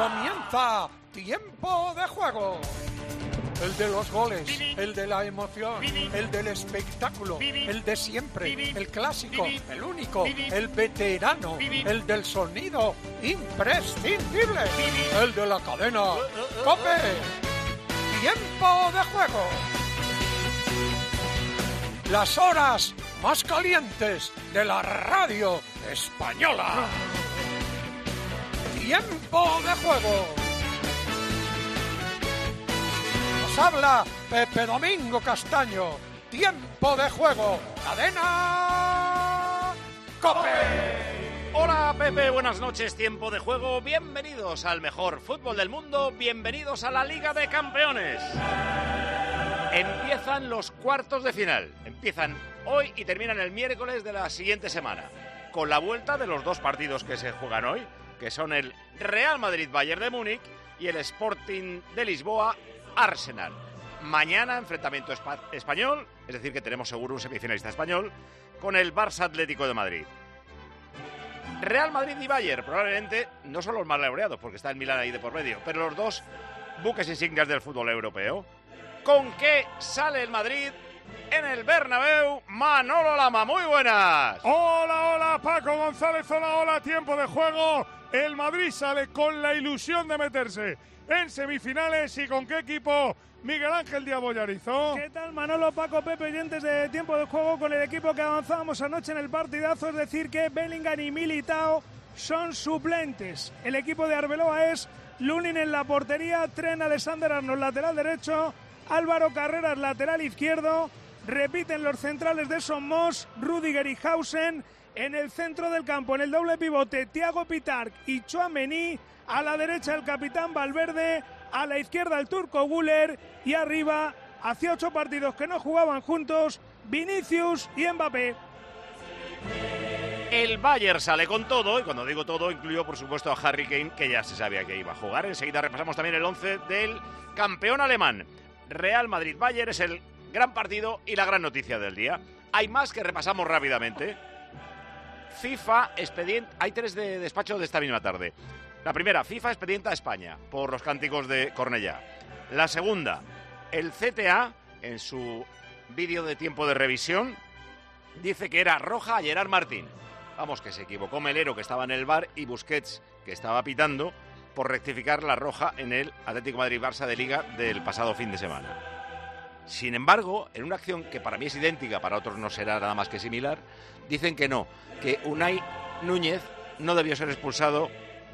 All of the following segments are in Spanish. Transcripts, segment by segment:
Comienza Tiempo de Juego. El de los goles, el de la emoción, el del espectáculo, el de siempre, el clásico, el único, el veterano, el del sonido imprescindible, el de la cadena COPE. Tiempo de Juego. Las horas más calientes de la radio española. Tiempo de Juego. Nos habla Pepe Domingo Castaño. Tiempo de Juego. Cadena COPE. Hola Pepe, buenas noches. Tiempo de Juego. Bienvenidos al mejor fútbol del mundo. Bienvenidos a la Liga de Campeones. Empiezan los cuartos de final. Empiezan hoy y terminan el miércoles de la siguiente semana, con la vuelta de los dos partidos que se juegan hoy, que son el Real Madrid-Bayern de Múnich y el Sporting de Lisboa-Arsenal. Mañana enfrentamiento español, es decir que tenemos seguro un semifinalista español, con el Barça Atlético de Madrid. Real Madrid y Bayern probablemente no son los más laureados, porque está el Milan ahí de por medio, pero los dos buques insignias del fútbol europeo. ¿Con qué sale el Madrid en el Bernabéu? Manolo Lama, muy buenas. Hola, Paco González, hola, Tiempo de Juego. El Madrid sale con la ilusión de meterse en semifinales. ¿Y con qué equipo? Miguel Ángel Díaz Bollarizo. ¿Qué tal, Manolo, Paco, Pepe, oyentes de Tiempo de Juego? Con el equipo que avanzábamos anoche en el partidazo, es decir que Bellingham y Militao son suplentes. El equipo de Arbeloa es Lunin en la portería, Trent Alexander-Arnold lateral derecho, Álvaro Carreras lateral izquierdo, repiten los centrales de Son Moss, Rüdiger y Hausen. En el centro del campo, en el doble pivote, Thiago Pitarch y Tchouaméni. A la derecha el capitán Valverde, a la izquierda el turco Güler y arriba, hacía 8 partidos que no jugaban juntos, Vinicius y Mbappé. El Bayern sale con todo, y cuando digo todo incluyo por supuesto a Harry Kane, que ya se sabía que iba a jugar. Enseguida repasamos también el 11 del campeón alemán. Real Madrid-Bayern es el gran partido y la gran noticia del día. Hay más que repasamos rápidamente. FIFA expediente, hay 3 de despacho de esta misma tarde. La primera, FIFA expedienta a España por los cánticos de Cornellá. La segunda, el CTA, en su vídeo de tiempo de revisión, dice que era roja a Gerard Martín. Vamos, que se equivocó Melero, que estaba en el VAR, y Busquets, que estaba pitando, por rectificar la roja en el Atlético Madrid-Barça de Liga del pasado fin de semana. Sin embargo, en una acción que para mí es idéntica, para otros no será nada más que similar, dicen que no, que Unai Núñez no debió ser expulsado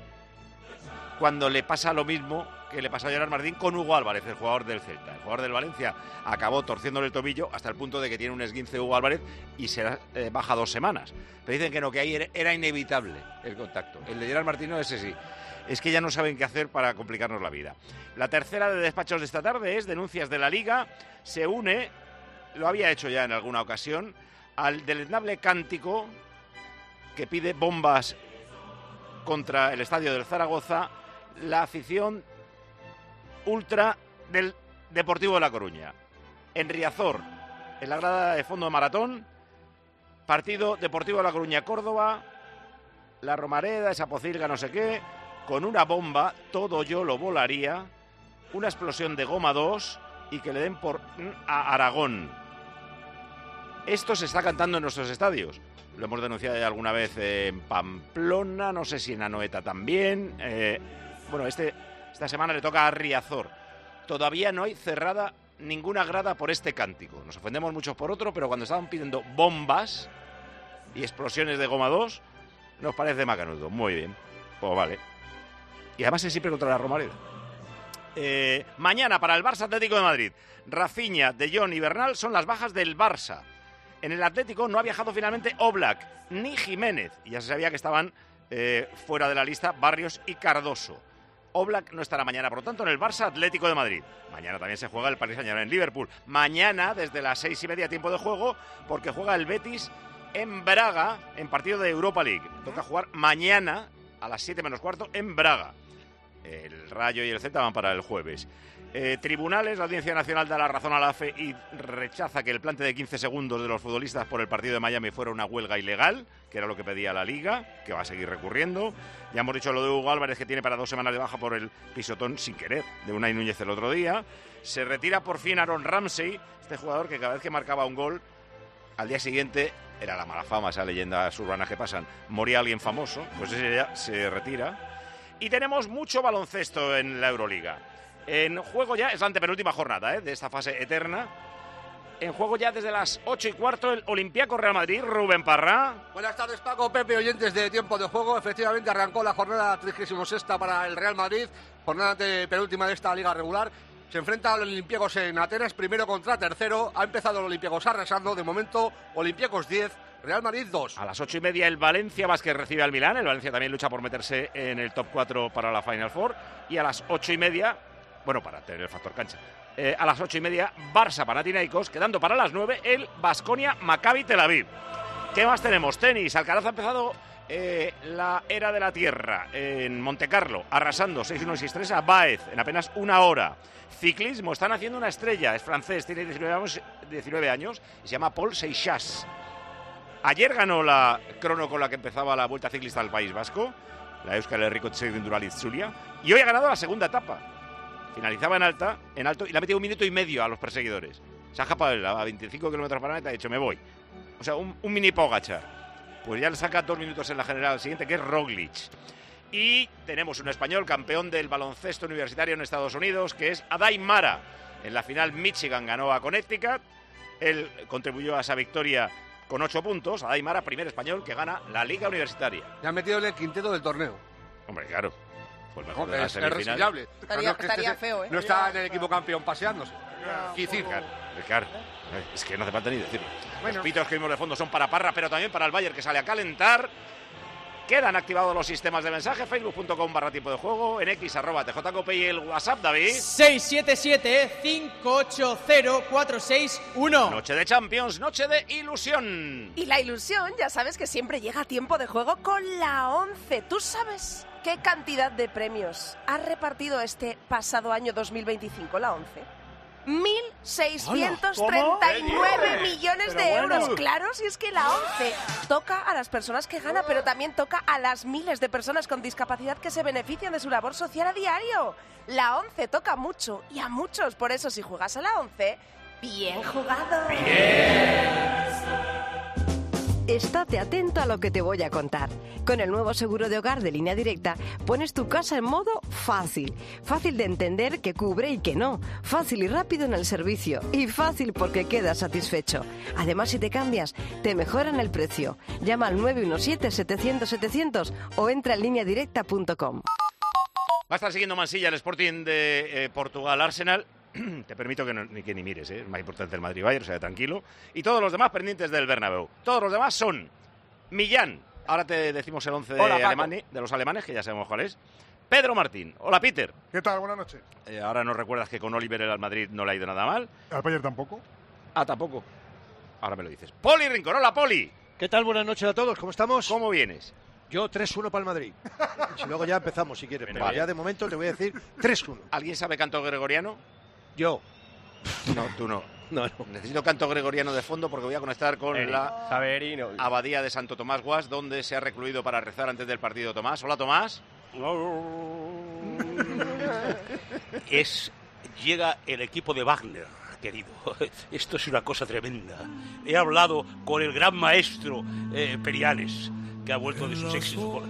cuando le pasa lo mismo que le pasó a Gerard Martín con Hugo Álvarez, el jugador del Celta. El jugador del Valencia acabó torciéndole el tobillo hasta el punto de que tiene un esguince Hugo Álvarez y será baja 2 semanas. Pero dicen que no, que ahí era inevitable el contacto. El de Gerard Martín no, ese sí. Es que ya no saben qué hacer para complicarnos la vida. La tercera de despachos de esta tarde es denuncias de la Liga. Se une, lo había hecho ya en alguna ocasión, al deleznable cántico que pide bombas contra el estadio del Zaragoza, la afición ultra del Deportivo de La Coruña. En Riazor, en la grada de fondo de Maratón, partido Deportivo de La Coruña-Córdoba, la Romareda, esa pocilga no sé qué, con una bomba, todo yo lo volaría, una explosión de goma 2 y que le den por a Aragón. Esto se está cantando en nuestros estadios. Lo hemos denunciado ya alguna vez en Pamplona, no sé si en Anoeta también. Esta semana le toca a Riazor. Todavía no hay cerrada ninguna grada por este cántico. Nos ofendemos muchos por otro, pero cuando estaban pidiendo bombas y explosiones de goma 2, nos parece macanudo. Muy bien, pues vale. Y además es siempre contra la Romareda. Mañana para el Barça Atlético de Madrid, Rafinha, De Jong y Bernal son las bajas del Barça. En el Atlético no ha viajado finalmente Oblak ni Jiménez. Y ya se sabía que estaban fuera de la lista Barrios y Cardoso. Oblak no estará mañana, por lo tanto, en el Barça Atlético de Madrid. Mañana también se juega el Paris Saint-Germain en Liverpool. Mañana, desde las 6:30 tiempo de juego, porque juega el Betis en Braga, en partido de Europa League. Toca jugar mañana a las 7 menos cuarto en Braga. El Rayo y el Celta van para el jueves. Tribunales, la Audiencia Nacional da la razón a la AFE y rechaza que el plante de 15 segundos de los futbolistas por el partido de Miami fuera una huelga ilegal, que era lo que pedía la Liga, que va a seguir recurriendo. Ya hemos dicho lo de Hugo Álvarez, que tiene para 2 semanas de baja por el pisotón sin querer de Unai Núñez el otro día. Se retira por fin Aaron Ramsey, este jugador que cada vez que marcaba un gol, al día siguiente, era la mala fama, esas leyendas urbanas que pasan, moría alguien famoso, pues ese ya se retira. Y tenemos mucho baloncesto en la Euroliga. En juego ya, es la antepenúltima jornada de esta fase eterna. En juego ya desde las 8:15 el Olympiacos Real Madrid. Rubén Parra. Buenas tardes, Paco, Pepe, oyentes de Tiempo de Juego. Efectivamente arrancó la jornada 36ª para el Real Madrid, jornada penúltima de esta liga regular. Se enfrenta al Olympiacos en Atenas, primero contra tercero. Ha empezado el Olympiacos arrasando. De momento, Olympiacos 10, Real Madrid 2. A las 8:30 el Valencia Basket recibe al Milán. El Valencia también lucha por meterse en el top 4 para la Final Four. Y a las 8:30, bueno, para tener el factor cancha, a las 8:30 Barça Panathinaikos, quedando para las 9 el Baskonia Maccabi Tel Aviv. ¿Qué más tenemos? Tenis. Alcaraz ha empezado la era de la tierra en Montecarlo, arrasando 6-1 y 6-3 a Baez en apenas una hora. Ciclismo, están haciendo una estrella, es francés, tiene 19 años y se llama Paul Seixas. Ayer ganó la crono con la que empezaba la Vuelta Ciclista al País Vasco, la Euskal Herriko Txirrindulari Zulia, y hoy ha ganado la segunda etapa. Finalizaba en alto y le ha metido 1 minuto y medio a los perseguidores. Se ha escapado a 25 kilómetros por hora y ha dicho, me voy. O sea, un mini Pogačar. Pues ya le saca 2 minutos en la general al siguiente, que es Roglic. Y tenemos un español campeón del baloncesto universitario en Estados Unidos, que es Adai Mara. En la final Michigan ganó a Connecticut. Él contribuyó a esa victoria con 8 puntos. Adai Mara, primer español que gana la Liga Universitaria. Ya han metido en el quinteto del torneo. Hombre, claro. Pues mejor es resignable. Estaría feo, ¿eh? No está en el equipo campeón paseándose. Claro. Es que no hace falta ni decirlo. Bueno. Los pitos que vimos de fondo son para Parra, pero también para el Bayern, que sale a calentar. Quedan activados los sistemas de mensaje, facebook.com/tiempo de juego, en x @tjcope y el WhatsApp, David. 677-580-461. Noche de Champions, noche de ilusión. Y la ilusión, ya sabes que siempre llega a Tiempo de Juego con la 11. ¿Tú sabes qué cantidad de premios ha repartido este pasado año 2025 la 11? 1.639 millones de euros. Claro, si es que la 11 toca a las personas que gana, pero también toca a las miles de personas con discapacidad que se benefician de su labor social a diario. La 11 toca mucho y a muchos. Por eso, si juegas a la 11, bien jugado. Estate atento a lo que te voy a contar. Con el nuevo seguro de hogar de Línea Directa, pones tu casa en modo fácil. Fácil de entender que cubre y que no. Fácil y rápido en el servicio. Y fácil porque quedas satisfecho. Además, si te cambias, te mejoran el precio. Llama al 917-700-700 o entra en lineadirecta.com. Va a estar siguiendo Mansilla el Sporting de Portugal, Arsenal. Te permito que ni mires, es más importante el Madrid-Bayern, o sea, tranquilo. Y todos los demás pendientes del Bernabéu. Todos los demás son Millán. Ahora te decimos el 11 de los alemanes, que ya sabemos cuál es. Pedro Martín. Hola, Peter. ¿Qué tal? Buenas noches. Ahora nos recuerdas que con Oliver el Madrid no le ha ido nada mal. ¿Al Bayern tampoco? Ah, tampoco. Ahora me lo dices. Poli Rincón. Hola, Poli. ¿Qué tal? Buenas noches a todos. ¿Cómo estamos? ¿Cómo vienes? Yo 3-1 para el Madrid. Si luego ya empezamos, si quieres. Pero vale. Ya de momento te voy a decir 3-1. ¿Alguien sabe canto gregoriano? Yo. No, tú no. No. Necesito canto gregoriano de fondo porque voy a conectar con la abadía de Santo Tomás Guas, donde se ha recluido para rezar antes del partido Tomás. Hola, Tomás. Llega el equipo de Wagner, querido. Esto es una cosa tremenda. He hablado con el gran maestro Perianes, que ha vuelto de sus éxitos.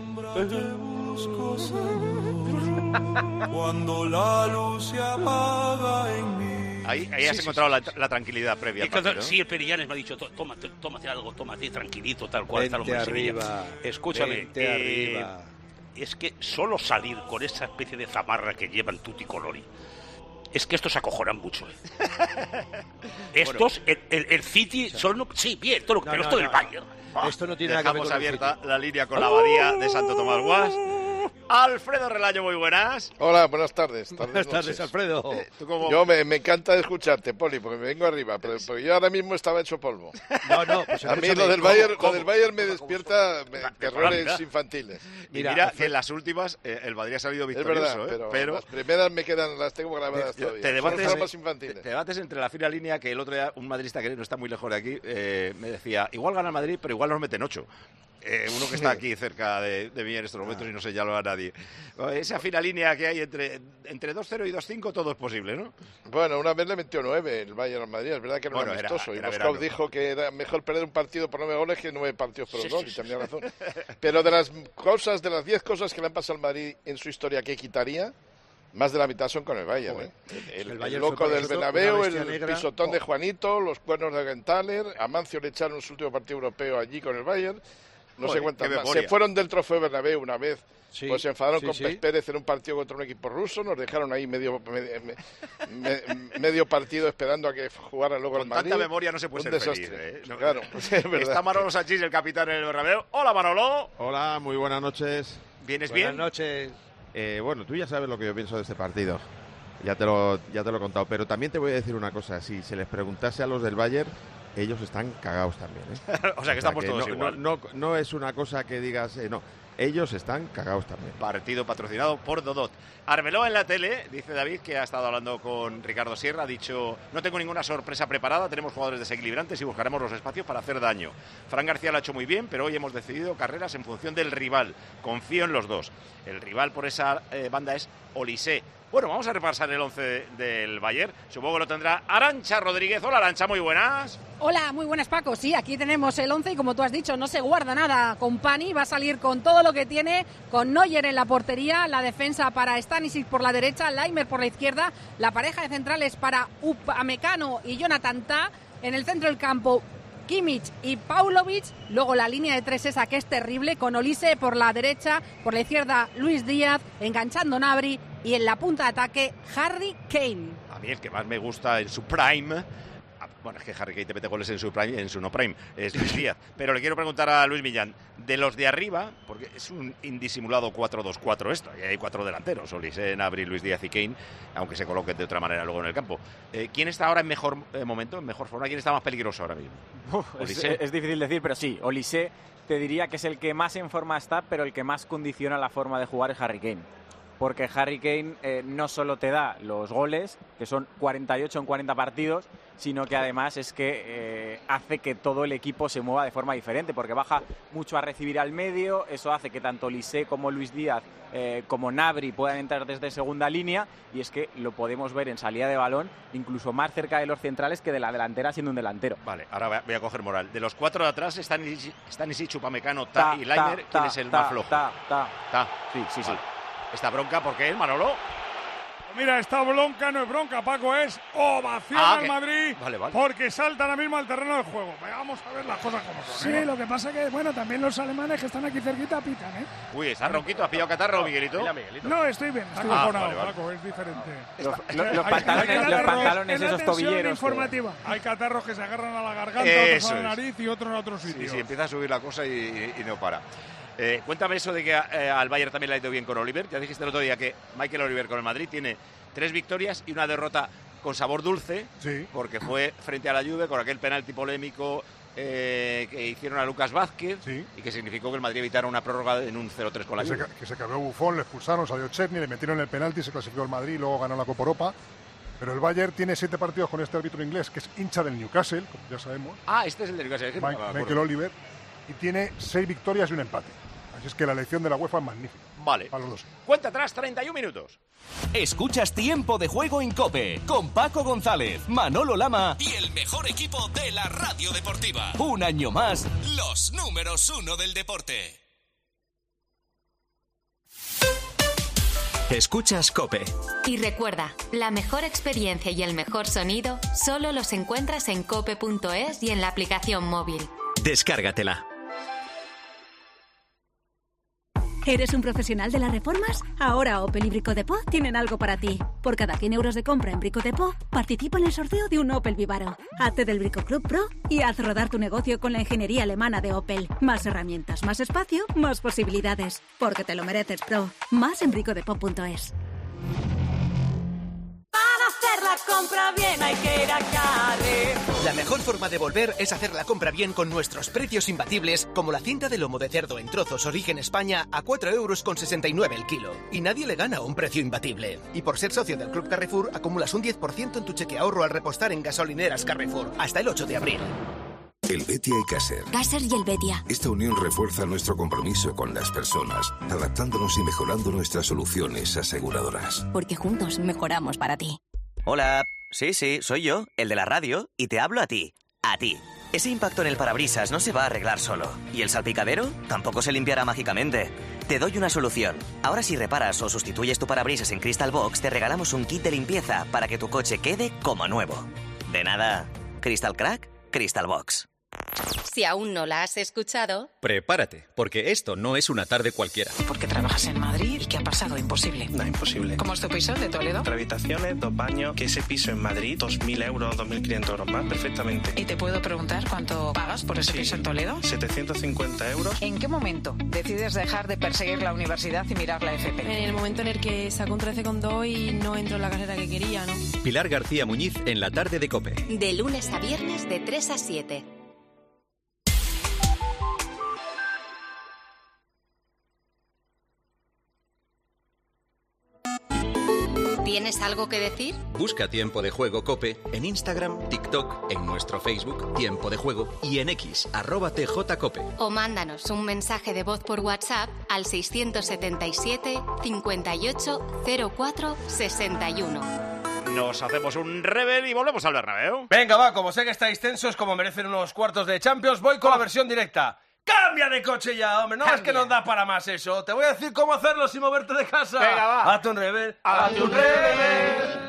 Cuando la luz se apaga en mí. Ahí has encontrado la tranquilidad previa al partido, ¿no? Sí, el Perianes me ha dicho, tómate algo, tómate tranquilito, tal cual. Vente arriba. Escúchame, arriba. Es que solo salir con esa especie de zamarra que llevan Tutti Colori, es que estos acojonan mucho. Estos, bueno, el City, son... Sí, bien, todo lo que... pero esto del Bayern. Esto no tiene nada que ver con abierta la línea con la abadía de Santo Tomás Guas. Alfredo Relaño, muy buenas. Hola, buenas tardes. Buenas tardes, Alfredo. ¿Tú cómo? Yo me encanta escucharte, Poli, porque me vengo arriba, pero porque yo ahora mismo estaba hecho polvo. No, pues a mí lo del Bayern me despierta terrores infantiles. Mira, que en las últimas el Madrid ha salido victorioso, es verdad, pero las primeras las tengo grabadas todavía. Te debates entre la fina línea, que el otro día un madridista que no está muy lejos de aquí me decía, igual gana el Madrid, pero igual nos meten 8. Uno que está aquí cerca de mí en estos momentos y no sé ya lo a nadie. Esa fina línea que hay entre 2-0 y 2-5, todo es posible, ¿no? Bueno, una vez le metió 9 el Bayern al Madrid, es verdad que era un amistoso. Y Moscov dijo que era mejor perder un partido por 9 goles que 9 partidos por 2, y tenía razón. Pero de las 10 cosas que le han pasado al Madrid en su historia que quitaría, más de la mitad son con el Bayern. El loco del Bernabéu, el pisotón de Juanito, los cuernos de Genthaler, a Mancio le echaron su último partido europeo allí con el Bayern. No sé cuántas más. Se fueron del trofeo Bernabéu una vez, pues se enfadaron con Pérez en un partido contra un equipo ruso, nos dejaron ahí medio partido esperando a que jugara luego el Madrid. Con tanta memoria no se puede ser feliz, Claro, es verdad. Está Manolo Sanchís, el capitán en el Bernabéu. Hola, Manolo. Hola, muy buenas noches. ¿Vienes bien? Buenas noches. Bueno, tú ya sabes lo que yo pienso de este partido. Ya te lo he contado, pero también te voy a decir una cosa. Si se les preguntase a los del Bayern, ellos están cagados también, O sea, que estamos todos igual. No es una cosa que digas, no. Ellos están cagados también. Partido patrocinado por Dodot. Arbeloa en la tele, dice David, que ha estado hablando con Ricardo Sierra, ha dicho, no tengo ninguna sorpresa preparada, tenemos jugadores desequilibrantes y buscaremos los espacios para hacer daño. Fran García lo ha hecho muy bien, pero hoy hemos decidido carreras en función del rival. Confío en los dos. El rival por esa banda es Olise. Bueno, vamos a repasar el 11 del Bayern. Supongo que lo tendrá Arantxa Rodríguez. Hola, Arantxa, muy buenas. Hola, muy buenas, Paco. Sí, aquí tenemos el 11 y como tú has dicho, no se guarda nada. Company va a salir con todo lo que tiene, con Neuer en la portería, la defensa para Stanisic por la derecha, Laimer por la izquierda, la pareja de centrales para Upamecano y Jonathan Tah, en el centro del campo Kimmich y Paulovic, luego la línea de 3 esa que es terrible, con Olise por la derecha, por la izquierda Luis Díaz, enganchando Gnabry y en la punta de ataque Harry Kane. A mí el que más me gusta en su prime, bueno, es que Harry Kane te mete goles en su prime, en su no prime, es Luis Díaz, pero le quiero preguntar a Luis Millán, de los de arriba, porque es un indisimulado 4-2-4 esto, y hay 4 delanteros, Olise, Gnabry, Luis Díaz y Kane, aunque se coloquen de otra manera luego en el campo. ¿Quién está ahora en mejor momento, en mejor forma? ¿Quién está más peligroso ahora mismo? Es difícil decir, pero sí, Olise te diría que es el que más en forma está, pero el que más condiciona la forma de jugar es Harry Kane. Porque Harry Kane no solo te da los goles, que son 48 en 40 partidos, sino que además es que hace que todo el equipo se mueva de forma diferente, porque baja mucho a recibir al medio, eso hace que tanto Olise como Luis Díaz como Gnabry puedan entrar desde segunda línea, y es que lo podemos ver en salida de balón incluso más cerca de los centrales que de la delantera siendo un delantero. Vale, ahora voy a coger moral. De los 4 de atrás están Stanisic, Upamecano, Tah y Laimer. ¿Quién es el más flojo? Tah. Sí. Vale. Esta bronca, ¿por qué, Manolo? Mira, esta bronca no es bronca, Paco, es ovación al Madrid, vale. porque salta ahora mismo al terreno del juego. Vamos a ver las cosas como son. Sí, lo que pasa que, bueno, también los alemanes que están aquí cerquita pitan, Uy, está ronquito, ¿has pillado catarro, Miguelito? No, estoy bien, estoy mejorado, Paco, es diferente. Los pantalones esos tobilleros. Informativa. Hay catarros que se agarran a la garganta, otros a la nariz y otros a otros sitios. Sí, empieza a subir la cosa y no para. Cuéntame eso de que al Bayern también le ha ido bien con Oliver. Ya dijiste el otro día que Michael Oliver con el Madrid tiene 3 victorias y una derrota con sabor dulce, porque fue frente a la Juve con aquel penalti polémico que hicieron a Lucas Vázquez y que significó que el Madrid evitara una prórroga en un 0-3 con la Juve. Que se cambió Buffon, le expulsaron, salió Chesney, le metieron el penalti, se clasificó el Madrid y luego ganó la Copa Europa. Pero el Bayern tiene 7 partidos con este árbitro inglés, que es hincha del Newcastle, como ya sabemos. Este es el del Newcastle. Michael Oliver. Y tiene 6 victorias y un empate. Así es que la elección de la UEFA es magnífica. Vale. Para los dos. Cuenta atrás, 31 minutos. Escuchas Tiempo de Juego en COPE, con Paco González, Manolo Lama y el mejor equipo de la radio deportiva. Un año más, los números 1 del deporte. Escuchas COPE. Y recuerda, la mejor experiencia y el mejor sonido solo los encuentras en cope.es y en la aplicación móvil. Descárgatela. ¿Eres un profesional de las reformas? Ahora Opel y Brico Depot tienen algo para ti. Por cada 100 euros de compra en Brico Depot, participa en el sorteo de un Opel Vivaro. Hazte del Brico Club Pro y haz rodar tu negocio con la ingeniería alemana de Opel. Más herramientas, más espacio, más posibilidades. Porque te lo mereces, Pro. Más en bricodepot.es. Hacer la compra bien hay que ir a Carrefour. La mejor forma de volver es hacer la compra bien con nuestros precios imbatibles, como la cinta de lomo de cerdo en trozos origen España a 4,69 € el kilo. Y nadie le gana a un precio imbatible. Y por ser socio del Club Carrefour, acumulas un 10% en tu cheque ahorro al repostar en gasolineras Carrefour, hasta el 8 de abril. El Betia y Caser. Caser y el Betia. Esta unión refuerza nuestro compromiso con las personas, adaptándonos y mejorando nuestras soluciones aseguradoras. Porque juntos mejoramos para ti. Hola, sí, soy yo, el de la radio, y te hablo a ti. Ese impacto en el parabrisas no se va a arreglar solo. ¿Y el salpicadero? Tampoco se limpiará mágicamente. Te doy una solución. Ahora si reparas o sustituyes tu parabrisas en Crystal Box, te regalamos un kit de limpieza para que tu coche quede como nuevo. De nada. Crystal Crack, Crystal Box. Si aún no la has escuchado... Prepárate, porque esto no es una tarde cualquiera. ¿Por qué trabajas en Madrid? ¿Y qué ha pasado? Imposible. No, imposible. ¿Cómo es tu piso de Toledo? 3 habitaciones, 2 baños, que ese piso en Madrid, 2.000 euros, 2.500 euros más, perfectamente. ¿Y te puedo preguntar cuánto pagas por ese piso en Toledo? 750 euros. ¿En qué momento decides dejar de perseguir la universidad y mirar la FP? En el momento en el que saco un 13,2 y no entro en la carrera que quería, ¿no? Pilar García Muñiz en la tarde de COPE. De lunes a viernes de 3 a 7. ¿Tienes algo que decir? Busca Tiempo de Juego COPE en Instagram, TikTok, en nuestro Facebook, Tiempo de Juego, y en X, @TJCOPE. O mándanos un mensaje de voz por WhatsApp al 677 58 04 61. Nos hacemos un Rebel y volvemos al Bernabéu. Venga, va, como sé que estáis tensos, como merecen unos cuartos de Champions, voy con la versión directa. ¡Cambia de coche ya, hombre! No es que nos da para más eso. Te voy a decir cómo hacerlo sin moverte de casa. Venga, va. Hazte un Rebel. ¡Hazte un Rebel!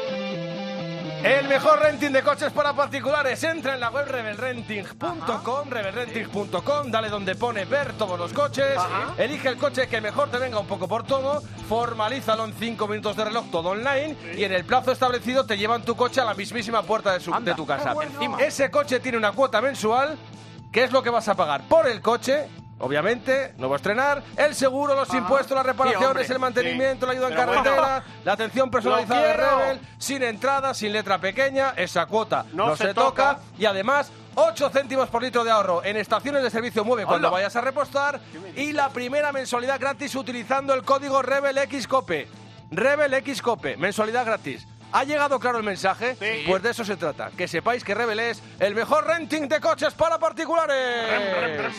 El mejor renting de coches para particulares. Entra en la web rebelrenting.com, dale donde pone ver todos los coches, elige el coche que mejor te venga un poco por todo, formalízalo en 5 minutos de reloj, todo online, y en el plazo establecido te llevan tu coche a la mismísima puerta de tu casa. Bueno. Ese coche tiene una cuota mensual. ¿Qué es lo que vas a pagar por el coche? Obviamente, no va a estrenar, el seguro, los impuestos, las reparaciones, el mantenimiento, la ayuda en carretera, la atención personalizada de Rebel, sin entrada, sin letra pequeña, esa cuota no se toca, y además 8 céntimos por litro de ahorro en estaciones de servicio Mueve cuando vayas a repostar, y la primera mensualidad gratis utilizando el código RebelXCOPE. RebelXCOPE, mensualidad gratis. ¿Ha llegado claro el mensaje? Sí. Pues de eso se trata. Que sepáis que Rebel es el mejor renting de coches para particulares.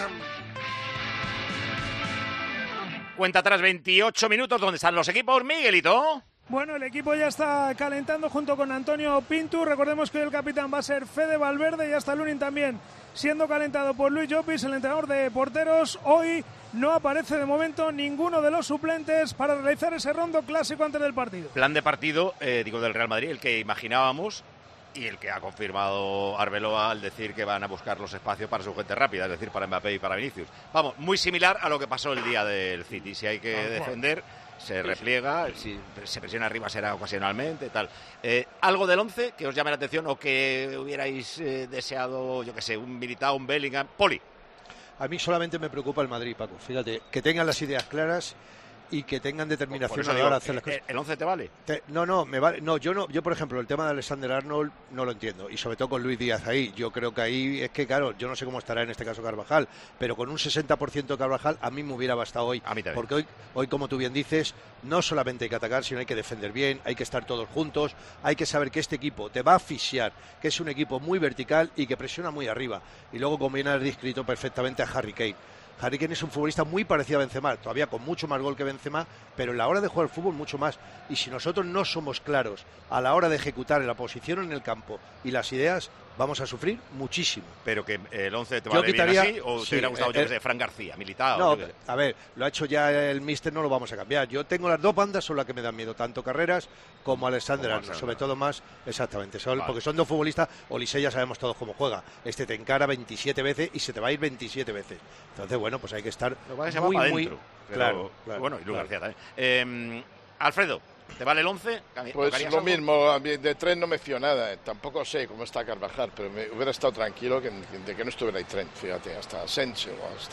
Cuenta atrás 28 minutos. ¿Dónde están los equipos, Miguelito? Bueno, el equipo ya está calentando junto con Antonio Pinto. Recordemos que el capitán va a ser Fede Valverde y hasta Lunin también siendo calentado por Luis Llopis, el entrenador de porteros. Hoy no aparece de momento ninguno de los suplentes para realizar ese rondo clásico antes del partido. Plan de partido, del Real Madrid, el que imaginábamos y el que ha confirmado Arbeloa al decir que van a buscar los espacios para su gente rápida, es decir, para Mbappé y para Vinicius. Vamos, muy similar a lo que pasó el día del City. Si hay que defender, se repliega, si se presiona arriba será ocasionalmente, tal. ¿Algo del 11 que os llame la atención o que hubierais deseado, yo que sé, un Militao, un Bellingham? Poli. A mí solamente me preocupa el Madrid, Paco. Fíjate, que tengan las ideas claras y que tengan determinación a la hora de hacer las cosas. ¿El 11 te vale? Me vale. No, yo por ejemplo, el tema de Alexander Arnold no lo entiendo. Y sobre todo con Luis Díaz ahí. Yo creo que ahí es que, claro, yo no sé cómo estará en este caso Carvajal, pero con un 60% de Carvajal a mí me hubiera bastado hoy. A mí también. Porque hoy, como tú bien dices, no solamente hay que atacar, sino hay que defender bien, hay que estar todos juntos, hay que saber que este equipo te va a asfixiar, que es un equipo muy vertical y que presiona muy arriba. Y luego conviene haber descrito perfectamente a Harry Kane. Harry Kane es un futbolista muy parecido a Benzema, todavía con mucho más gol que Benzema, pero en la hora de jugar al fútbol mucho más. Y si nosotros no somos claros a la hora de ejecutar en la posición en el campo y las ideas, vamos a sufrir muchísimo. Pero que el 11 te va a venir así, o te hubiera gustado, yo que sé, Fran García, Militao. No, a ver, lo ha hecho ya el míster, no lo vamos a cambiar. Yo tengo las dos bandas, son las que me dan miedo, tanto Carreras como Alexander Arnold, sobre todo más, exactamente, porque son dos futbolistas. Olise ya sabemos todos cómo juega. Este te encara 27 veces y se te va a ir 27 veces. Entonces, bueno, pues hay que estar muy claro. Bueno, y Luis García también. Alfredo, ¿te vale el 11? Pues lo mismo, de Trent no me fío nada. Tampoco sé cómo está Carvajal, pero me hubiera estado tranquilo de que no estuviera ahí Trent, fíjate, hasta Asensio,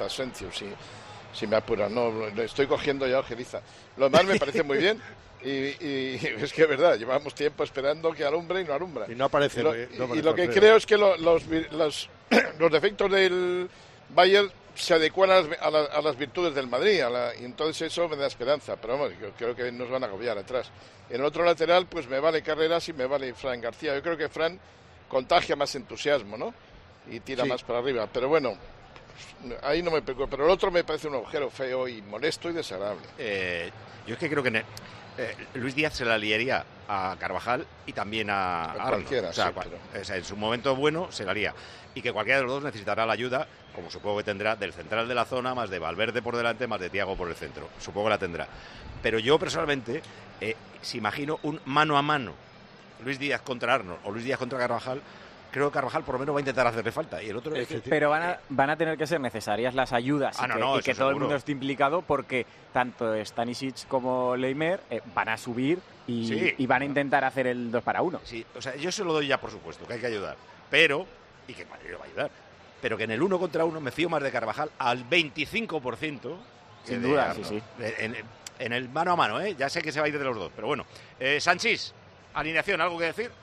si me apuran. No, le estoy cogiendo ya ojeriza. Lo demás me parece muy bien. Y es que es verdad, llevamos tiempo esperando que alumbre y no alumbra. Y no aparece. Y lo que creo es que los defectos del Bayern se adecuan a las virtudes del Madrid, y entonces eso me da esperanza. Pero vamos, yo creo que nos van a agobiar atrás. En el otro lateral, pues me vale Carreras y me vale Fran García. Yo creo que Fran contagia más entusiasmo, ¿no? Y tira más para arriba. Pero bueno, ahí no me preocupa. Pero el otro me parece un agujero feo y molesto y desagradable. Yo es que creo que Luis Díaz se la liaría a Carvajal y también a cualquiera. O sea, en su momento bueno se la lía. Y que cualquiera de los dos necesitará la ayuda, como supongo que tendrá, del central de la zona, más de Valverde por delante, más de Thiago por el centro. Supongo que la tendrá. Pero yo personalmente, si imagino un mano a mano, Luis Díaz contra Arnold o Luis Díaz contra Carvajal, creo que Carvajal por lo menos va a intentar hacerle falta. Y el otro pero van a tener que ser necesarias las ayudas y que todo el mundo esté implicado, porque tanto Stanisic como Leymer van a subir y van a intentar hacer el 2 para 1. Sí, o sea, yo se lo doy ya por supuesto, que hay que ayudar. Pero, y que Madrid lo va a ayudar, pero que en el 1 contra 1 me fío más de Carvajal al 25%. Sin duda, sí. En el mano a mano, ya sé que se va a ir de los dos, pero bueno. Sanchís, alineación, ¿algo que decir?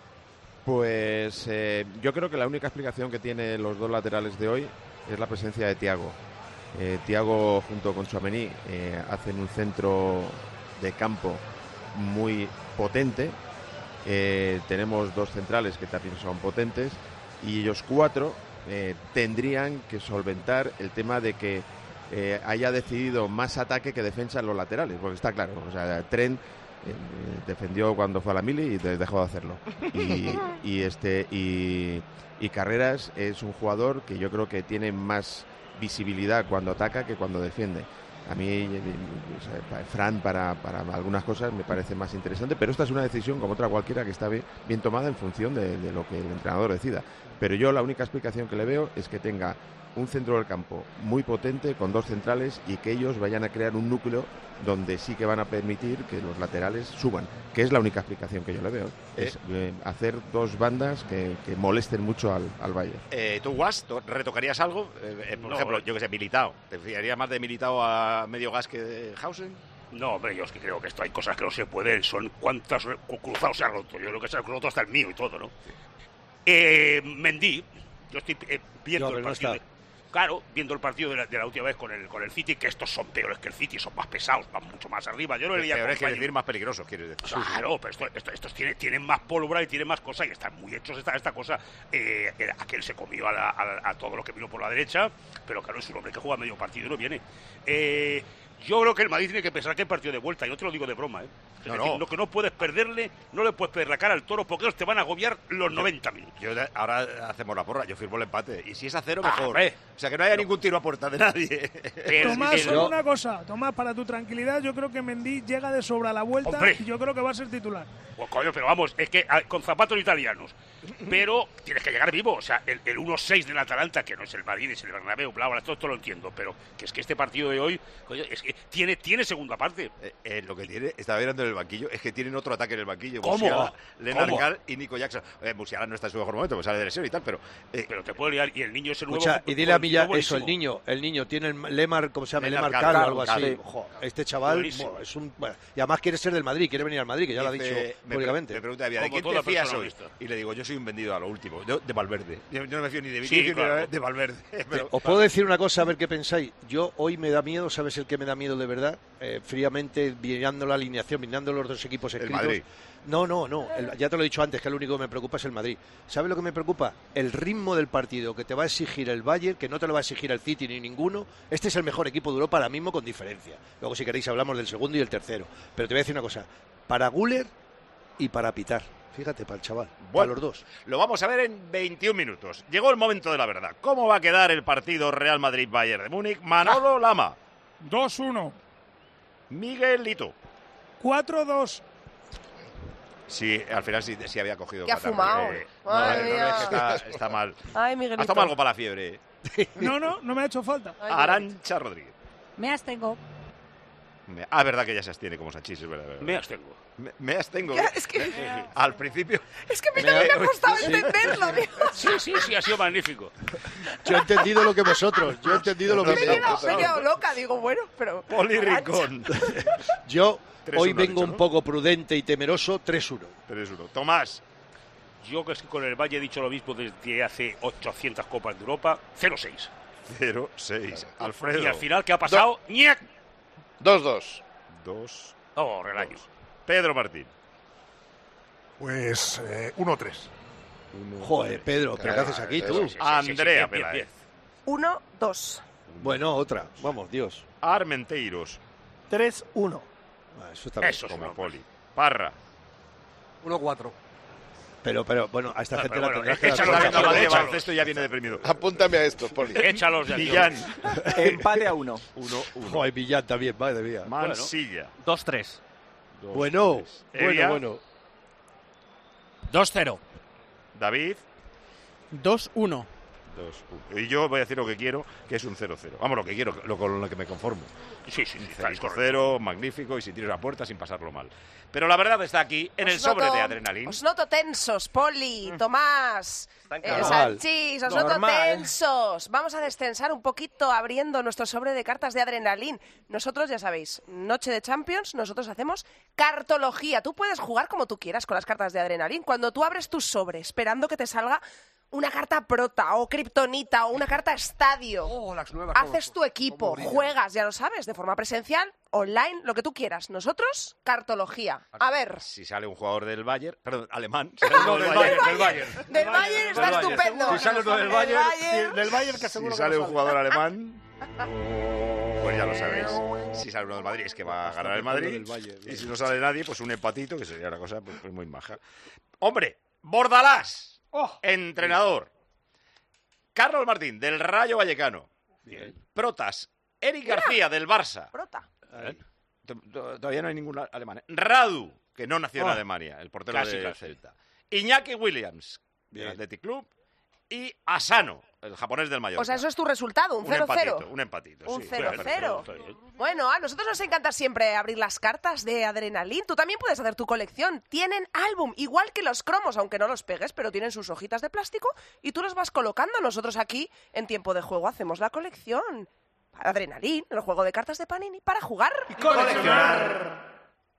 Pues yo creo que la única explicación que tienen los dos laterales de hoy es la presencia de Thiago. Thiago junto con Tchouaméni hacen un centro de campo muy potente. Tenemos dos centrales que también son potentes y ellos cuatro tendrían que solventar el tema de que haya decidido más ataque que defensa en los laterales, porque está claro, o sea, Trent defendió cuando fue a la mili y dejó de hacerlo. Y Carreras es un jugador que yo creo que tiene más visibilidad cuando ataca que cuando defiende. A mí, Fran, para algunas cosas me parece más interesante, pero esta es una decisión como otra cualquiera que está bien tomada en función de lo que el entrenador decida. Pero yo la única explicación que le veo es que tenga un centro del campo muy potente con dos centrales y que ellos vayan a crear un núcleo donde sí que van a permitir que los laterales suban, que es la única explicación que yo le veo. Es hacer dos bandas que molesten mucho al Bayern. ¿Tú, Guas, retocarías algo? Por ejemplo, yo que sé, Militao. ¿Te fijarías más de Militao a medio gas que de Hausen? No, hombre, yo es que creo que esto hay cosas que no se pueden. Son cuántos cruzados se han roto. Yo lo que se ha roto hasta el mío y todo, ¿no? Mendy, yo estoy viendo el partido. Claro, viendo el partido de la última vez con el City, que estos son peores que el City, son más pesados, van mucho más arriba. Yo no le veía peores, quiere decir más peligrosos, quieres decir. Claro, pero estos tienen más pólvora y tienen más cosas y están muy hechos esta cosa. Aquel se comió a todo lo que vino por la derecha, pero claro, es un hombre que juega medio partido y no viene. Yo creo que el Madrid tiene que pensar que hay partido de vuelta, y no te lo digo de broma, Es decir, lo que no puedes perderle, no le puedes perder la cara al Toro, porque ellos te van a agobiar los 90 minutos. Ahora hacemos la porra, yo firmo el empate, y si es a 0, mejor. O sea, que no haya ningún tiro a puerta de nadie. Tomás, solo una cosa, Tomás, para tu tranquilidad, yo creo que Mendy llega de sobra a la vuelta, y yo creo que va a ser titular. Pues coño, pero vamos, es que con zapatos italianos, pero tienes que llegar vivo, o sea, el 1-6 del Atalanta, que no es el Madrid, es el Bernabéu, bla, bla, todo lo entiendo, pero que es que este partido de hoy, coño, es que tiene segunda parte. Lo que tiene, estaba mirando en el banquillo, es que tienen otro ataque en el banquillo. ¿Cómo? Musiala, Lennart Gal y Nico Jackson. Musiala no está en su mejor momento, pues sale de lesión y tal, pero te puede liar, y el niño es el nuevo. Y dile a Milla eso, el niño tiene el Lemar, ¿cómo se llama? Lemar Gal o algo así. Este chaval es un... Bueno, y además quiere ser del Madrid, quiere venir al Madrid, que ya lo ha dicho públicamente. Me pregunta, ¿de quién te fías hoy? Y le digo, yo soy un vendido a lo último, de Valverde. Yo no me fío ni de Vinicius ni de Valverde. Os puedo decir una cosa, a ver qué pensáis. Yo hoy me da miedo, ¿sabes el que me da miedo de verdad? Fríamente, mirando la alineación, mirando los dos equipos escritos. El Madrid. No. Ya te lo he dicho antes, que lo único que me preocupa es el Madrid. ¿Sabes lo que me preocupa? El ritmo del partido que te va a exigir el Bayern, que no te lo va a exigir el City ni ninguno. Este es el mejor equipo de Europa ahora mismo con diferencia. Luego, si queréis, hablamos del segundo y el tercero. Pero te voy a decir una cosa. Para Güler, y para pitar. Fíjate, para el chaval, Bueno, para los dos. Lo vamos a ver en 21 minutos. Llegó el momento de la verdad. ¿Cómo va a quedar el partido Real Madrid-Bayern de Múnich? Manolo Lama. 2-1. Miguelito. 4-2. Sí, al final sí había cogido. ¿Qué ha fumado? Está mal. Ay, Miguelito. ¿Has tomado algo para la fiebre? No me ha hecho falta. Arancha Rodríguez. Me abstengo. Verdad que ya se abstiene como Sanchís, es verdad. Me abstengo. Me abstengo. Es que... Al principio... Es que a mí también me ha costado entenderlo, amigo. Sí, ha sido magnífico. Yo he entendido lo que vosotros. Yo he entendido lo que Me he quedado loca, digo, bueno, pero... Poli Rincón. Yo 3-1 hoy vengo dicho, ¿no? un poco prudente y temeroso, 3-1. 3-1. Tomás. Yo que con el Valle he dicho lo mismo desde hace 800 Copas de Europa, 0-6. 0-6. Alfredo. Y al final, ¿qué ha pasado? ¡Ñac! 2-2. 2. Oh, relaño. Pedro Martín. Pues 1-3. Joder, Pedro, ¿pero qué haces aquí tú? Andrea Peláez. 1-2. Bueno, otra. Vamos, Dios. Armenteiros. 3-1. Eso está bien. Eso es Como una Poli. Parra. 1-4. Pero, bueno, a esta gente pero la bueno, tendrás que Está dar viendo cuenta. la de baloncesto y ya viene deprimido. Apúntame a esto, Poli. Échalos de aquí. Millán. Empate a 1. 1-1. Joder, Millán también, madre mía. Mansilla. 2-3. Bueno. 2-0. David. 2-1. 2-1. Y yo voy a decir lo que quiero, que es un 0-0. Vamos, lo que quiero, con lo que me conformo. Sí. 0-0, magnífico, y sin tiros a puerta, sin pasarlo mal. Pero la verdad está aquí, en el sobre de Adrenalin. Os noto tensos, Poli, Tomás, Sanchís, os noto tensos. Vamos a descensar un poquito abriendo nuestro sobre de cartas de Adrenalin. Nosotros, ya sabéis, noche de Champions, nosotros hacemos cartología. Tú puedes jugar como tú quieras con las cartas de Adrenalin. Cuando tú abres tu sobre esperando que te salga una carta prota o kriptonita o una carta estadio. Las nuevas. Haces tu equipo, juegas, ya lo sabes, de forma presencial, online, lo que tú quieras. Nosotros, cartología. A ver. Si sale un jugador del Bayern, perdón, alemán. No, del Bayern. Del Bayern está estupendo. Si sale uno del Bayern, que seguro Si que sale no un jugador alemán, pues ya lo sabéis. Si sale uno del Madrid, es que va a ganar el Madrid. Y si no sale nadie, pues un empatito, que sería una cosa pues muy maja. Hombre, Bordalás. Entrenador. Carlos Martín, del Rayo Vallecano. Bien. Protas. Eric García, del Barça. Prota. Todavía no hay ningún alemán. Radu, que no nació en Alemania, el portero Casi. del Celta. Iñaki Williams, del Athletic Club. Y Asano, el japonés del Mallorca. O sea, eso es tu resultado, un 0-0. Un empatito, Un sí. 0-0. Bueno, a nosotros nos encanta siempre abrir las cartas de Adrenalin. Tú también puedes hacer tu colección. Tienen álbum, igual que los cromos, aunque no los pegues, pero tienen sus hojitas de plástico y tú los vas colocando. Nosotros aquí, en Tiempo de Juego, hacemos la colección. Adrenalin, el juego de cartas de Panini, para jugar y coleccionar.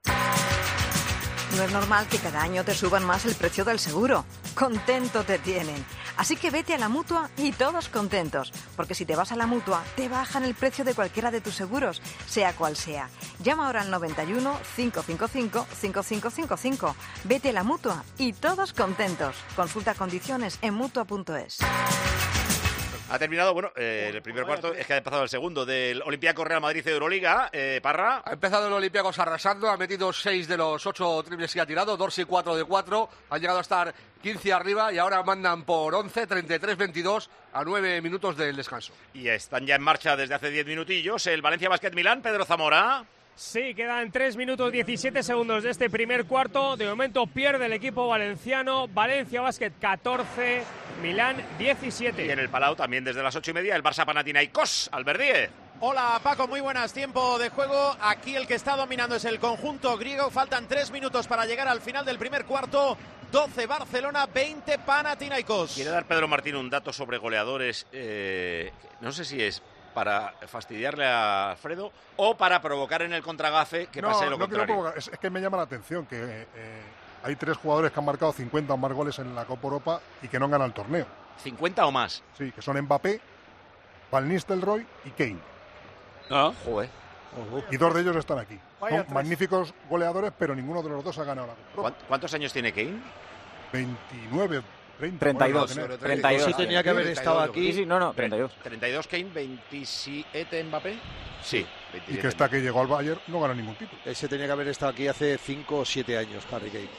No es normal que cada año te suban más el precio del seguro. Contento te tienen. Así que vete a la Mutua y todos contentos. Porque si te vas a la Mutua, te bajan el precio de cualquiera de tus seguros, sea cual sea. Llama ahora al 91 555 5555. Vete a la Mutua y todos contentos. Consulta condiciones en Mutua.es. Ha terminado, el primer cuarto, es que ha empezado el segundo del Olympiacos Real Madrid de Euroliga. Parra. Ha empezado el Olympiacos arrasando, ha metido 6 de los 8 triples que ha tirado, Dorsey 4 de 4, han llegado a estar 15 arriba y ahora mandan por 11, 33-22 a 9 minutos del descanso. Y están ya en marcha desde hace 10 minutillos el Valencia Basket Milán, Pedro Zamora. Sí, quedan 3 minutos 17 segundos de este primer cuarto. De momento pierde el equipo valenciano. Valencia Basket 14, Milán 17. Y en el Palau también desde las 8:30 el Barça Panathinaikos, Albert Díez. Hola Paco, muy buenas, tiempo de juego. Aquí el que está dominando es el conjunto griego. Faltan 3 minutos para llegar al final del primer cuarto. 12 Barcelona, 20 Panathinaikos. Quiere dar Pedro Martín un dato sobre goleadores. No sé si es para fastidiarle a Alfredo o para provocar en el contragafe que pase lo contrario. Quiero provocar, es que me llama la atención que hay 3 jugadores que han marcado 50 o más goles en la Copa Europa y que no han ganado el torneo. ¿50 o más? Sí, que son Mbappé, Van Nistelrooy y Kane. Joder. Y 2 de ellos están aquí. Vaya Son 3. magníficos goleadores, pero ninguno de los 2 ha ganado la Copa Europa. ¿Cuántos años tiene Kane? 29, 30. 32. 32. Sí tenía que haber estado aquí. Sí, no, 32. 32 Kane, 27 Mbappé. Sí, 27. Y que está que llegó al Bayern no gana ningún título. Ese tenía que haber estado aquí hace 5 o 7 años, Harry Kane.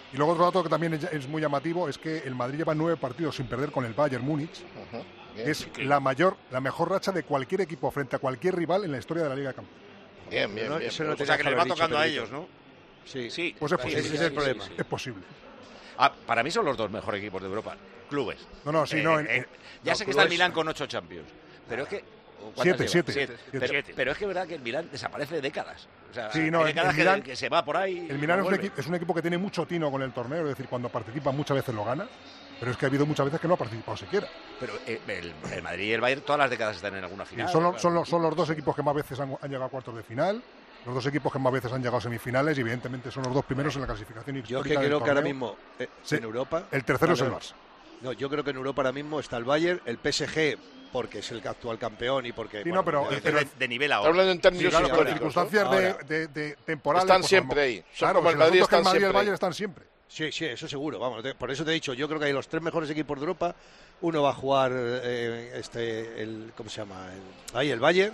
Y luego otro dato que también es muy llamativo es que el Madrid lleva 9 partidos sin perder con el Bayern Múnich. Es la mejor racha de cualquier equipo frente a cualquier rival en la historia de la Liga de Campeones. Bien. O sea, que les va tocando a ellos, ¿no? Sí. Pues es posible. Ese es el problema. Es posible. Para mí son los 2 mejores equipos de Europa. Clubes. Ya sé que está el Milán con 8 Champions, pero es que... 7. Pero es que es verdad que el Milán desaparece décadas. O sea, el Milán que se va por ahí. El Milán es un equipo que tiene mucho tino con el torneo, es decir, cuando participa muchas veces lo gana, pero es que ha habido muchas veces que no ha participado siquiera. Pero el Madrid y el Bayern todas las décadas están en alguna final. Son los 2 equipos que más veces han llegado a cuartos de final, los 2 equipos que más veces han llegado a semifinales y evidentemente son los 2 primeros en la clasificación histórica. Yo es que creo que ahora mismo en Europa... El tercero es el Barça. No, yo creo que en Europa ahora mismo está el Bayern, el PSG, porque es el actual campeón y porque... Sí, pero de nivel ahora. Hablando en términos históricos. Circunstancias de temporales. Están siempre ahí. Claro, como el Madrid y el Bayern están siempre. Sí, eso seguro. Vamos, por eso te he dicho, yo creo que hay los 3 mejores equipos de Europa. Uno va a jugar, ¿cómo se llama? El Bayern.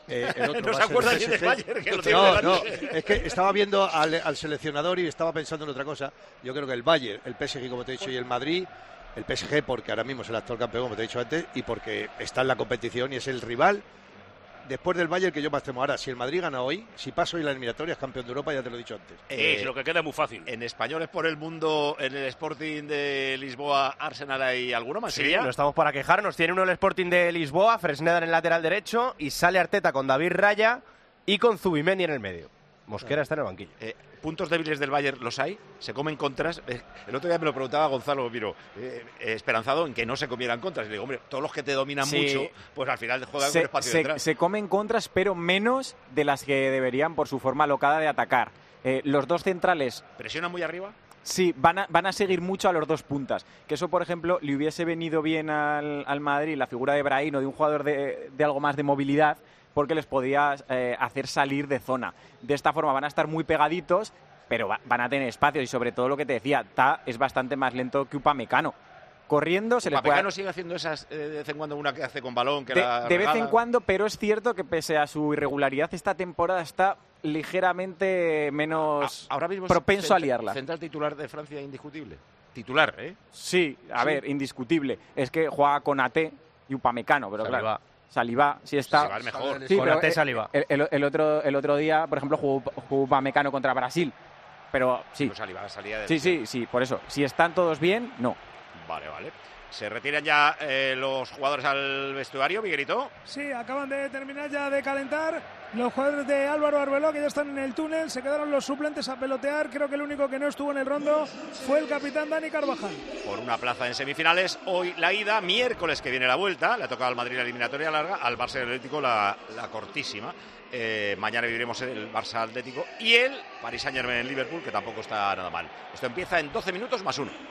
El otro no se acuerda ni del Bayern. No, es que estaba viendo al seleccionador y estaba pensando en otra cosa. Yo creo que el Bayern, el PSG, como te he dicho, y el Madrid... El PSG porque ahora mismo es el actual campeón, como te he dicho antes, y porque está en la competición y es el rival después del Bayern que yo más temo. Ahora, si el Madrid gana hoy, si pasa hoy la eliminatoria, es campeón de Europa, ya te lo he dicho antes. Lo que queda es muy fácil. En Españoles por el Mundo, en el Sporting de Lisboa, Arsenal, ¿hay alguno más? Sí, no estamos para quejarnos. Tiene uno el Sporting de Lisboa, Fresneda en el lateral derecho, y sale Arteta con David Raya y con Zubimendi en el medio. Mosquera está en el banquillo. ¿Puntos débiles del Bayern los hay? ¿Se comen contras? El otro día me lo preguntaba Gonzalo Miro, esperanzado en que no se comieran contras. Y le digo, hombre, todos los que te dominan mucho, pues al final juegan con espacio detrás. Se comen contras, pero menos de las que deberían por su forma locada de atacar. Los 2 centrales... ¿Presionan muy arriba? Sí, van a seguir mucho a los 2 puntas. Que eso, por ejemplo, le hubiese venido bien al Madrid la figura de Brahim o de un jugador de algo más de movilidad, porque les podía hacer salir de zona. De esta forma van a estar muy pegaditos, pero van a tener espacios y sobre todo lo que te decía, Ta es bastante más lento que Upamecano. Corriendo se le puede... Upamecano sigue haciendo esas de vez en cuando, una que hace con balón, que de vez en cuando, pero es cierto que pese a su irregularidad esta temporada está ligeramente menos ahora mismo propenso a liarla. ¿Central titular de Francia indiscutible? Titular, ¿eh? Sí, a ver, indiscutible. Es que juega con AT y Upamecano, pero claro... Salivá, sí está. Salivá es mejor. Sí, con AT Salivá. El otro día, por ejemplo, jugó Upamecano contra Brasil. Pero sí. Pero Salivá salía de... Sí, por eso. Si están todos bien, no. Vale. ¿Se retiran ya los jugadores al vestuario, Miguelito? Sí, acaban de terminar ya de calentar. Los jugadores de Álvaro Arbeloa que ya están en el túnel, se quedaron los suplentes a pelotear. Creo que el único que no estuvo en el rondo fue el capitán Dani Carvajal. Por una plaza en semifinales, hoy la ida, miércoles que viene la vuelta. Le ha tocado al Madrid la eliminatoria larga, al Barça Atlético la cortísima. Mañana viviremos el Barça Atlético y el Paris Saint-Germain en Liverpool, que tampoco está nada mal. Esto empieza en 12 minutos más 1.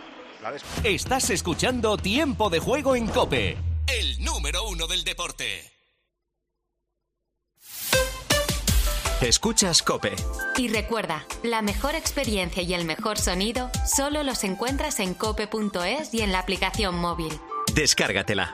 Estás escuchando Tiempo de Juego en COPE, el número 1 del deporte. Escuchas COPE. Y recuerda, la mejor experiencia y el mejor sonido solo los encuentras en cope.es y en la aplicación móvil. Descárgatela.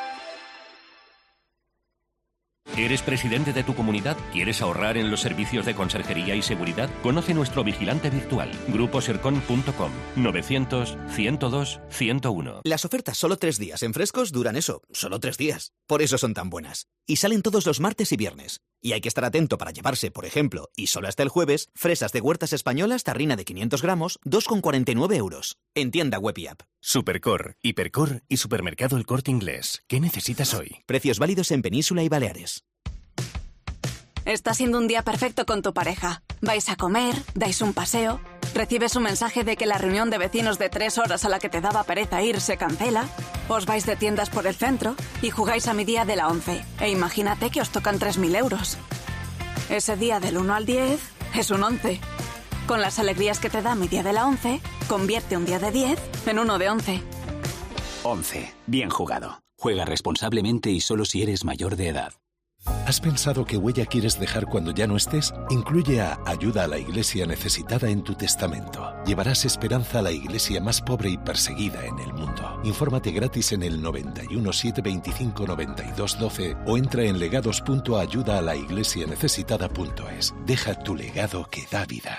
¿Eres presidente de tu comunidad? ¿Quieres ahorrar en los servicios de conserjería y seguridad? Conoce nuestro vigilante virtual, gruposercon.com, 900-102-101. Las ofertas solo 3 días en Frescos duran eso, solo 3 días. Por eso son tan buenas. Y salen todos los martes y viernes. Y hay que estar atento para llevarse, por ejemplo, y solo hasta el jueves, fresas de huertas españolas tarrina de 500 gramos, 2,49 €. En tienda web y app. Supercor, Hipercor y Supermercado El Corte Inglés. ¿Qué necesitas hoy? Precios válidos en Península y Baleares. Está siendo un día perfecto con tu pareja. Vais a comer, dais un paseo, recibes un mensaje de que la reunión de vecinos de 3 horas a la que te daba pereza ir se cancela, os vais de tiendas por el centro y jugáis a mi día de la 11. E imagínate que os tocan 3.000 euros. Ese día del 1 al 10 es un 11. Con las alegrías que te da mi día de la 11, convierte un día de 10 en uno de 11. 11. Bien jugado. Juega responsablemente y solo si eres mayor de edad. ¿Has pensado qué huella quieres dejar cuando ya no estés? Incluye a Ayuda a la Iglesia Necesitada en tu testamento. Llevarás esperanza a la iglesia más pobre y perseguida en el mundo. Infórmate gratis en el 91 725 92 12 o entra en legados.ayudaalaIglesianecesitada.es. Deja tu legado que da vida.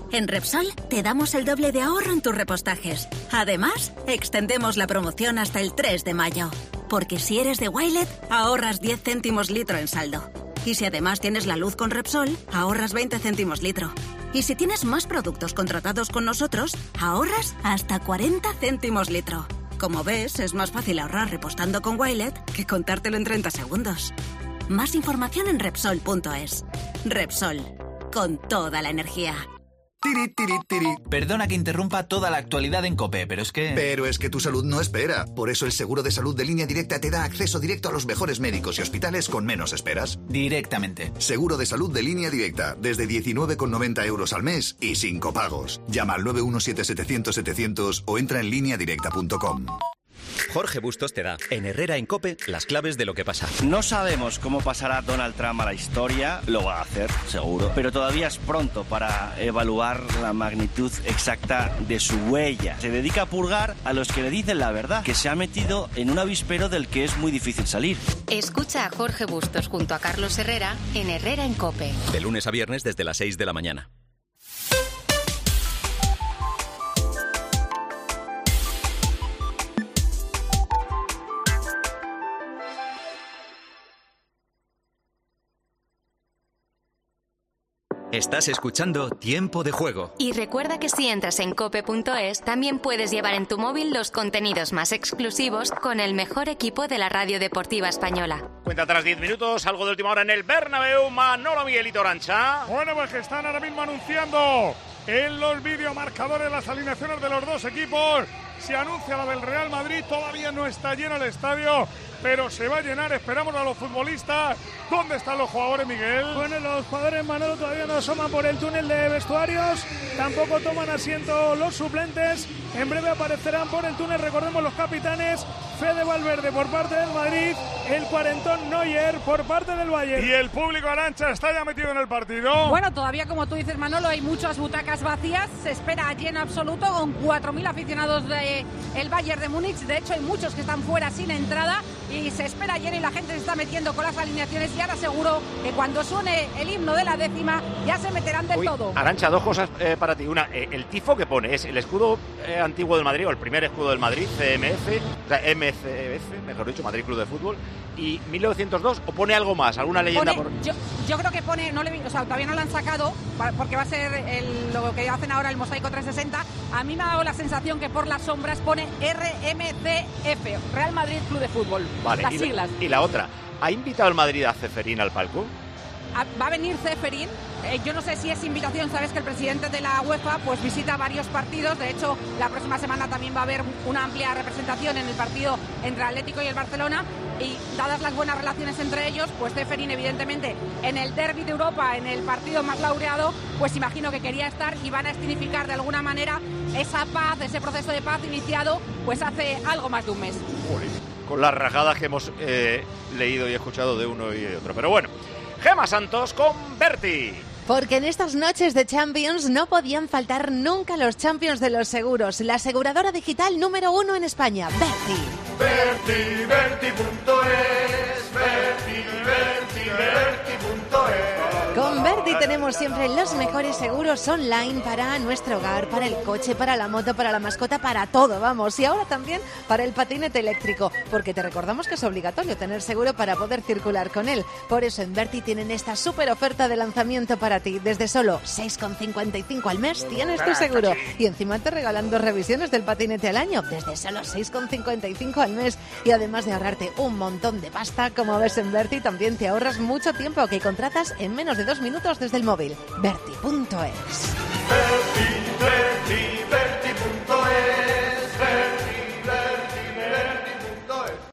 En Repsol te damos el doble de ahorro en tus repostajes. Además, extendemos la promoción hasta el 3 de mayo. Porque si eres de Wilet, ahorras 10 céntimos litro en saldo. Y si además tienes la luz con Repsol, ahorras 20 céntimos litro. Y si tienes más productos contratados con nosotros, ahorras hasta 40 céntimos litro. Como ves, es más fácil ahorrar repostando con Wilet que contártelo en 30 segundos. Más información en Repsol.es. Repsol, con toda la energía. Tiri, tiri, tiri. Perdona que interrumpa toda la actualidad en COPE, pero es que tu salud no espera. Por eso el seguro de salud de Línea Directa te da acceso directo a los mejores médicos y hospitales con menos esperas. Directamente. Seguro de salud de Línea Directa, desde 19,90 € al mes y sin copagos. Llama al 917-700-700 o entra en lineadirecta.com. Jorge Bustos te da, en Herrera en COPE, las claves de lo que pasa. No sabemos cómo pasará Donald Trump a la historia, lo va a hacer, seguro, pero todavía es pronto para evaluar la magnitud exacta de su huella. Se dedica a purgar a los que le dicen la verdad, que se ha metido en un avispero del que es muy difícil salir. Escucha a Jorge Bustos junto a Carlos Herrera en Herrera en COPE. De lunes a viernes desde las 6 de la mañana. Estás escuchando Tiempo de Juego. Y recuerda que si entras en cope.es, también puedes llevar en tu móvil los contenidos más exclusivos con el mejor equipo de la radio deportiva española. Cuenta tras 10 minutos, algo de última hora en el Bernabéu. Manolo Miguelito Arancha. Bueno, pues que están ahora mismo anunciando en los videomarcadores las alineaciones de los dos equipos. Se anuncia la del Real Madrid, todavía no está lleno el estadio, pero se va a llenar, esperamos a los futbolistas. ¿Dónde están los jugadores, Miguel? Bueno, los jugadores, Manolo, todavía no asoman por el túnel de vestuarios, tampoco toman asiento los suplentes, en breve aparecerán por el túnel, recordemos los capitanes, Fede Valverde por parte del Madrid, el cuarentón Neuer por parte del Bayern. ¿Y el público, Arancha, está ya metido en el partido? Bueno, todavía, como tú dices, Manolo, hay muchas butacas vacías, se espera lleno absoluto con 4.000 aficionados del Bayern de Múnich. De hecho, hay muchos que están fuera sin entrada y se espera lleno y la gente se está metiendo con las alineaciones. Y ahora seguro que cuando suene el himno de la décima ya se meterán del todo. Arancha, dos cosas para ti. Una, el tifo que pone es el escudo antiguo del Madrid, o el primer escudo del Madrid, MCF, mejor dicho, Madrid Club de Fútbol, y 1902, o pone algo más, alguna leyenda. Yo creo que pone, todavía no lo han sacado, porque va a ser lo que hacen ahora el mosaico 360. A mí me ha dado la sensación que por las sombras pone RMCF, Real Madrid Club de Fútbol. Vale, las siglas. Y la otra, ¿ha invitado el Madrid a Ceferín al palco? Va a venir Ceferín. Yo no sé si es invitación, sabes que el presidente de la UEFA pues visita varios partidos. De hecho, la próxima semana también va a haber una amplia representación en el partido entre el Atlético y el Barcelona. Y dadas las buenas relaciones entre ellos, pues Ceferín, evidentemente, en el derbi de Europa, en el partido más laureado, pues imagino que quería estar y van a escenificar de alguna manera esa paz, ese proceso de paz iniciado pues hace algo más de un mes. Con las rajadas que hemos leído y escuchado de uno y de otro. Pero bueno, Gemma Santos con Berti. Porque en estas noches de Champions no podían faltar nunca los Champions de los seguros. La aseguradora digital número 1 en España, Berti. Berti.es, Berti.es. Con Berti tenemos siempre los mejores seguros online para nuestro hogar, para el coche, para la moto, para la mascota, para todo, vamos. Y ahora también para el patinete eléctrico, porque te recordamos que es obligatorio tener seguro para poder circular con él. Por eso en Berti tienen esta súper oferta de lanzamiento para ti. Desde solo 6,55 al mes tienes tu seguro. Y encima te regalan 2 revisiones del patinete al año. Desde solo 6,55 al mes. Y además de ahorrarte un montón de pasta, como ves en Berti, también te ahorras mucho tiempo que contratas en menos de 2 minutos desde el móvil. Berti.es.